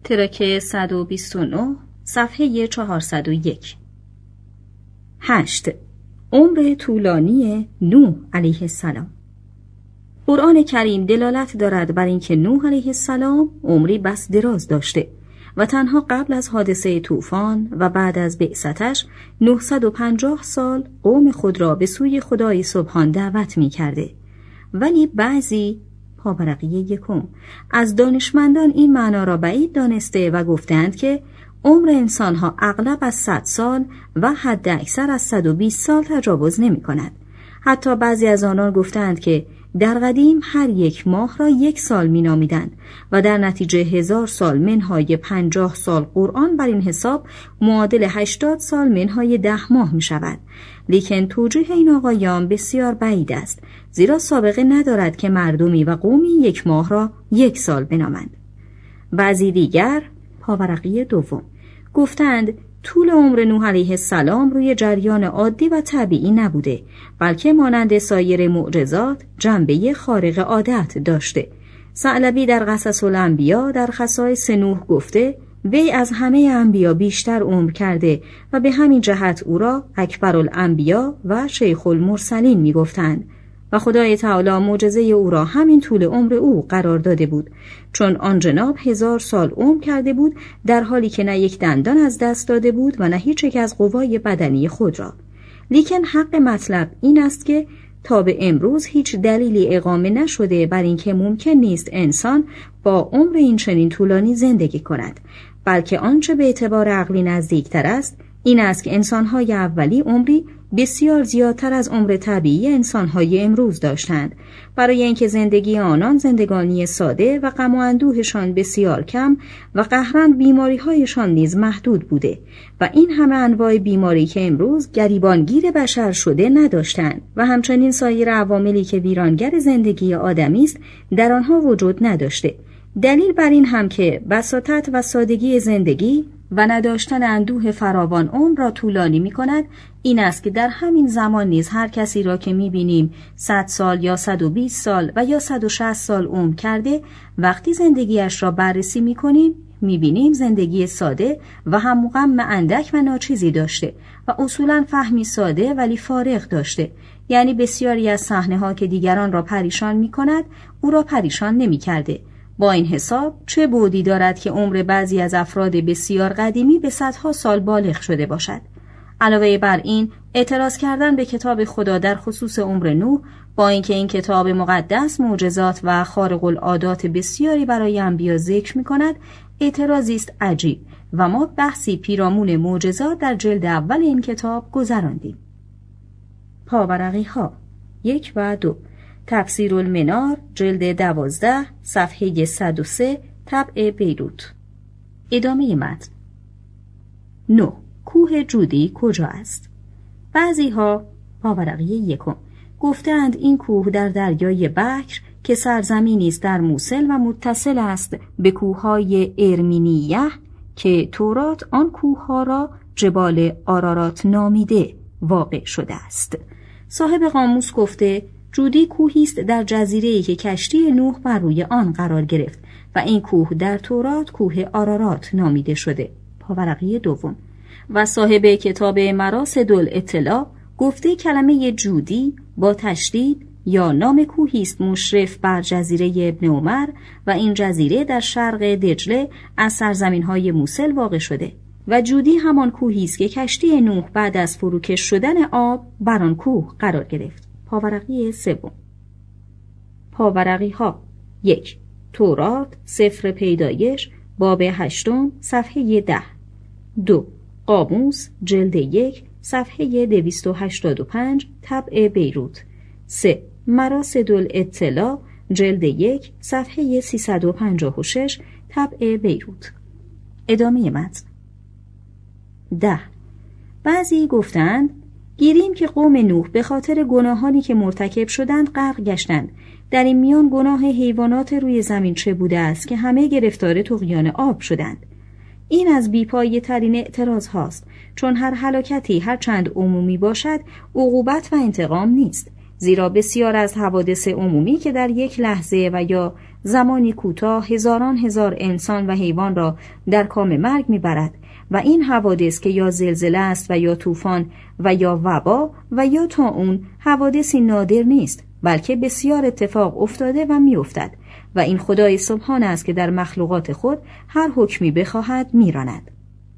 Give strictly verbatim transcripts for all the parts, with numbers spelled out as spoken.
ترک صد و بیست و نه صفحه چهارصد و یک. هشت. عمر طولانی نوح علیه السلام. قرآن کریم دلالت دارد بر اینکه نوح علیه السلام عمری بس دراز داشته و تنها قبل از حادثه طوفان و بعد از بعثتش نهصد و پنجاه سال قوم خود را به سوی خدای سبحان دعوت می کرده. ولی بعضی پاورقی یکم از دانشمندان این معنا را بعید دانسته و گفتند که عمر انسانها اغلب از صد سال و حد اکثر از صد و بیست سال تجاوز نمی کند. حتی بعضی از آنان گفتند که در قدیم هر یک ماه را یک سال می نامیدند و در نتیجه هزار سال منهای پنجاه سال قرآن بر این حساب معادل هشتاد سال منهای ده ماه می شود. لیکن توجیه این آقایان بسیار بعید است، زیرا سابقه ندارد که مردمی و قومی یک ماه را یک سال بنامند. بعضی دیگر پاورقی دوم گفتند طول عمر نوح علیه السلام روی جریان عادی و طبیعی نبوده، بلکه مانند سایر معجزات جنبه خارق عادت داشته. ثعلبی در قصص الانبیا در خصایص نوح گفته وی از همه انبیا بیشتر عمر کرده و به همین جهت او را اکبرالانبیا و شیخ المرسلین می گفتند و خدای تعالی معجزه او را همین طول عمر او قرار داده بود، چون آن جناب هزار سال عمر کرده بود در حالی که نه یک دندان از دست داده بود و نه هیچ یک از قوای بدنی خود را. لیکن حق مطلب این است که تا به امروز هیچ دلیلی اقامه نشده بر اینکه ممکن نیست انسان با عمر این چنین طولانی زندگی کند، بلکه آنچه به اعتبار عقلی نزدیکتر است این است که انسان‌های اولی عمری بسیار زیادتر از عمر طبیعی انسان‌های امروز داشتند، برای اینکه زندگی آنان زندگانی ساده و غم و اندوهشان بسیار کم و قهراً بیماری‌هایشان نیز محدود بوده و این همه انواع بیماری که امروز گریبانگیر بشر شده نداشتند و همچنین سایر عواملی که ویرانگر زندگی آدمی است در آنها وجود نداشته. دلیل بر این هم که بساطت و سادگی زندگی و نداشتن اندوه فراوان عمر را طولانی می کند این است که در همین زمان نیز هر کسی را که می بینیم صد سال یا صد و بیست سال و یا صد و شصت سال عمر کرده، وقتی زندگیش را بررسی می کنیم می بینیم زندگی ساده و هم غم اندک و ناچیزی داشته و اصولا فهمی ساده ولی فارغ داشته، یعنی بسیاری از صحنه ها که دیگران را پریشان می کند او را پریشان نمی کرده. با این حساب چه بعدی دارد که عمر بعضی از افراد بسیار قدیمی به صدها سال بالغ شده باشد. علاوه بر این اعتراض کردن به کتاب خدا در خصوص عمر نوح، با اینکه این کتاب مقدس معجزات و خارق العادات بسیاری برای انبیا ذکر می‌کند، اعتراضی است عجیب و ما بحثی پیرامون معجزات در جلد اول این کتاب گذراندیم. پاورقی ها یک و دو. تفسیر المنار جلد دوازده صفحه صد و سه طبع بیروت. ادامه متن. نه. کوه جودی کجا است؟ بعضی ها پاورقی یکم گفتند این کوه در دریای بکر که سرزمینی است در موصل و متصل است به کوههای ارمینیه که تورات آن کوهها را جبال آرارات نامیده واقع شده است. صاحب قاموس گفته جودی کوهی است در جزیره‌ای که کشتی نوح بر روی آن قرار گرفت و این کوه در تورات کوه آرارات نامیده شده. پاورقی دوم. و صاحب کتاب مراسد الاطلاع گفته کلمه جودی با تشدید یا نام کوهی است مشرف بر جزیره ابن عمر و این جزیره در شرق دجله از سرزمین‌های موصل واقع شده و جودی همان کوهی است که کشتی نوح بعد از فروکش شدن آب بر آن کوه قرار گرفت. پاورقی سوم. پاورقی ها یک. تورات سفر پیدایش باب هشتم صفحه ده. دو. قاموس جلد یک صفحه دویست و هشتاد و پنج طبع بیروت. سه. مراسد الاطلاع جلد یک صفحه سیصد و پنجاه و شش طبع بیروت. ادامه متن. ده. بعضی گفتند گیریم که قوم نوح به خاطر گناهانی که مرتکب شدند غرق گشتند. در این میان گناه حیوانات روی زمین چه بوده است که همه گرفتار طغیان آب شدند. این از بی‌پایه ترین اعتراض هاست، چون هر هلاکتی هر چند عمومی باشد عقوبت و انتقام نیست، زیرا بسیار از حوادث عمومی که در یک لحظه و یا زمانی کوتاه هزاران هزار انسان و حیوان را در کام مرگ میبرد و این حوادث که یا زلزله است و یا طوفان و یا وبا و یا طاعون حوادثی نادر نیست، بلکه بسیار اتفاق افتاده و میافتد و این خدای سبحان است که در مخلوقات خود هر حکمی بخواهد میراند.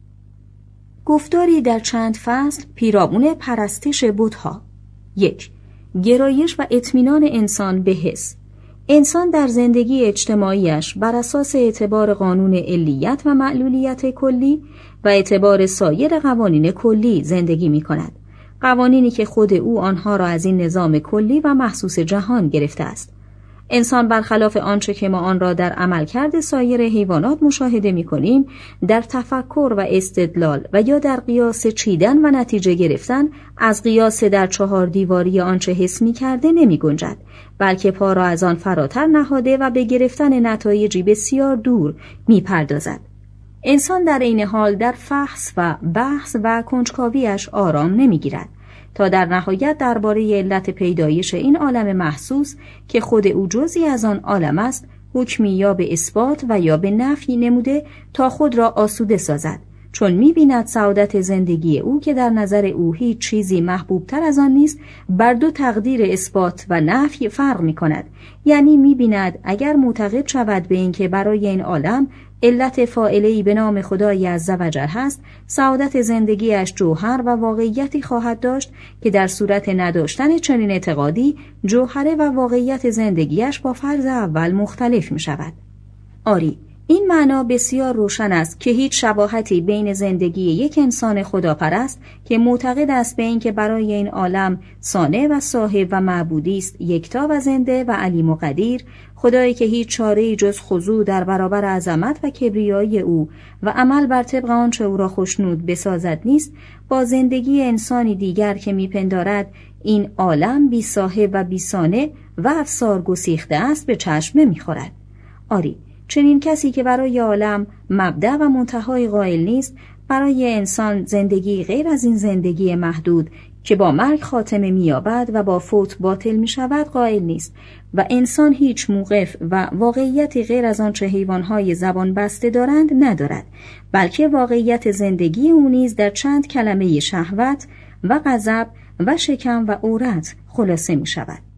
گفتاری در چند فصل پیرامون پرستش بت‌ها. یک، گرایش و اطمینان انسان به حس. انسان در زندگی اجتماعیش بر اساس اعتبار قانون علیت و معلولیت کلی و اعتبار سایر قوانین کلی زندگی می کند. قوانینی که خود او آنها را از این نظام کلی و محسوس جهان گرفته است. انسان برخلاف آنچه که ما آن را در عملکرد سایر حیوانات مشاهده می‌کنیم، در تفکر و استدلال و یا در قیاس چیدن و نتیجه گرفتن از قیاس در چهار دیواری آنچه حس می‌کرده نمی‌گنجد، بلکه پا را از آن فراتر نهاده و به گرفتن نتایجی بسیار دور می‌پردازد. انسان در این حال در فحص و بحث و کنجکاویش آرام نمی‌گیرد تا در نهایت درباره علت پیدایش این عالم محسوس که خود او جزئی از آن عالم است، حکمی یا به اثبات و یا به نفی نموده تا خود را آسوده سازد، چون می‌بیند سعادت زندگی او که در نظر او هیچ چیزی محبوبتر از آن نیست، بر دو تقدیر اثبات و نفی فرق می‌کند. یعنی می‌بیند اگر معتقد شود به اینکه برای این عالم علت فاعله‌ای به نام خدای عزوجل هست، سعادت زندگیش جوهر و واقعیتی خواهد داشت که در صورت نداشتن چنین اعتقادی جوهره و واقعیت زندگیش با فرض اول مختلف می شود. آری، این معنا بسیار روشن است که هیچ شباهتی بین زندگی یک انسان خداپرست که معتقد است به اینکه برای این عالم صانع و صاحب و معبودی است یکتا و زنده و علیم و قدیر، خدایی که هیچ چاره‌ای جز خضوع در برابر عظمت و کبریایی او و عمل بر طبق آنچه او را خوشنود بسازد نیست، با زندگی انسانی دیگر که میپندارد این عالم بی صاحب و بی صانع و افسار گسیخته است به چشم نمیخورد. آری، چنین کسی که برای عالم مبدأ و منتهای قائل نیست، برای انسان زندگی غیر از این زندگی محدود که با مرگ خاتمه می‌یابد و با فوت باطل می‌شود قائل نیست و انسان هیچ موقف و واقعیتی غیر از آنچه حیوان‌های زبان بسته دارند ندارد، بلکه واقعیت زندگی او نیز در چند کلمه شهوت و غضب و شکم و عورت خلاصه می‌شود.